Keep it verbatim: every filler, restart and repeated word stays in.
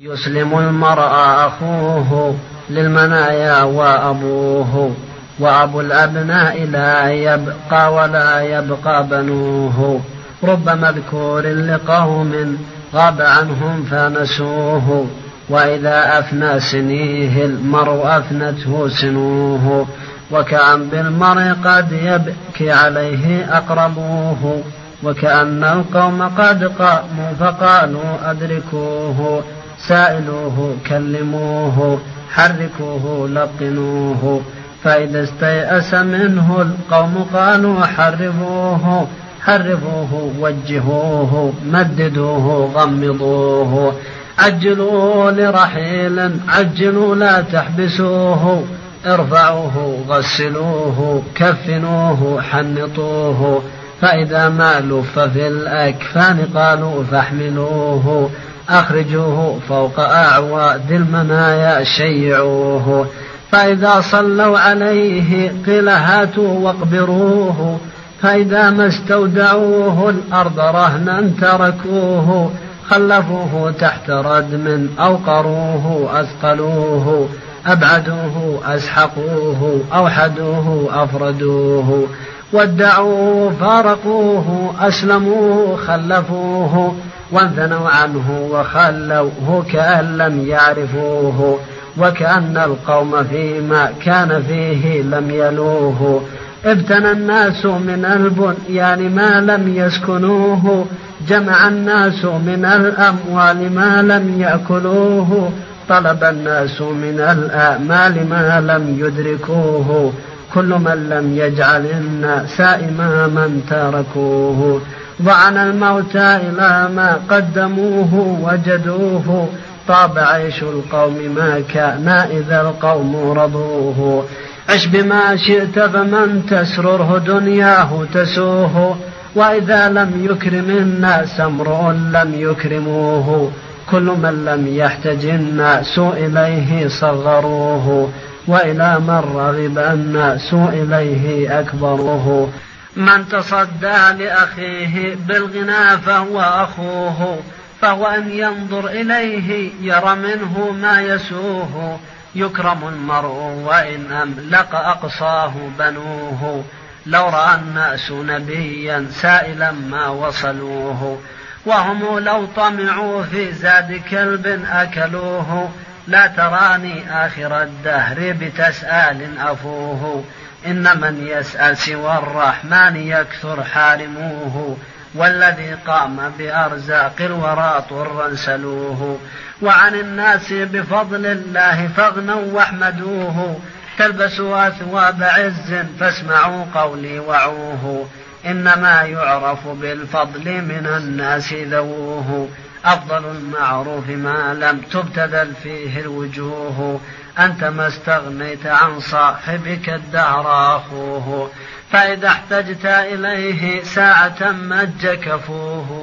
يسلم المرء أخوه للمنايا وأبوه، وأبو الأبناء لا يبقى ولا يبقى بنوه. رب مذكور لقوم غاب عنهم فنسوه، وإذا أفنى سنيه المرء أفنته سنوه. وكأن بالمرء قد يبكي عليه أقربوه، وكأن القوم قد قاموا فقالوا أدركوه. سائلوه كلموه حركوه لقنوه، فإذا استيأس منه القوم قالوا حرفوه. حرفوه وجهوه مددوه غمضوه. عجلوا لرحيل عجلوا لا تحبسوه، ارفعوه غسلوه كفنوه حنطوه. فإذا ما لف في الأكفان قالوا فاحملوه. أخرجوه فوق أعواد المنايا شيعوه. فإذا صلوا عليه قيل هاتوا واقبروه. فإذا ما استودعوه الأرض رهنا تركوه. خلفوه تحت ردم أوقروه أثقلوه. أبعدوه أسحقوه أوحدوه أفردوه. ودعوه فارقوه أسلموه خلفوه. وانثنوا عنه وخلوه كأن لم يعرفوه، وكأن القوم فيما كان فيه لم يلوه. ابتنى الناس من البنيان ما لم يسكنوه، جمع الناس من الأموال ما لم يأكلوه. طلب الناس من الآمال ما لم يدركوه، كل من لم يجعل الناس إماما تركوه. ضعن الموتى إلى ما قدموه وجدوه، طاب عيش القوم ما كان إذا القوم رضوه. عش بما شئت فمن تسرره دنياه تسوه، وإذا لم يكرم الناس امرؤ لم يكرموه. كل من لم يحتج الناس إليه صغروه، وإلى من رغب الناس إليه أكبروه. من تصدى لأخيه بالغنى فهو أخوه، فهو أن ينظر إليه يرى منه ما يسوه. يكرم المرء وإن أملق أقصاه بنوه، لو رأى الناس نبيا سائلا ما وصلوه. وهم لو طمعوا في زاد كلب أكلوه، لا تراني آخر الدهر بتسأل أفوه. إن من يسأل سوى الرحمن يكثر حارموه، والذي قام بأرزاق الورى طرا سلوه. وعن الناس بفضل الله فاغنوا واحمدوه، تلبسوا أثواب عز فاسمعوا قولي وعوه. إنما يعرف بالفضل من الناس ذووه، أفضل المعروف ما لم تبتذل فيه الوجوه. أنت ما استغنيت عن صاحبك الدهر أخوه، فإذا احتجت إليه ساعة مج كفوه.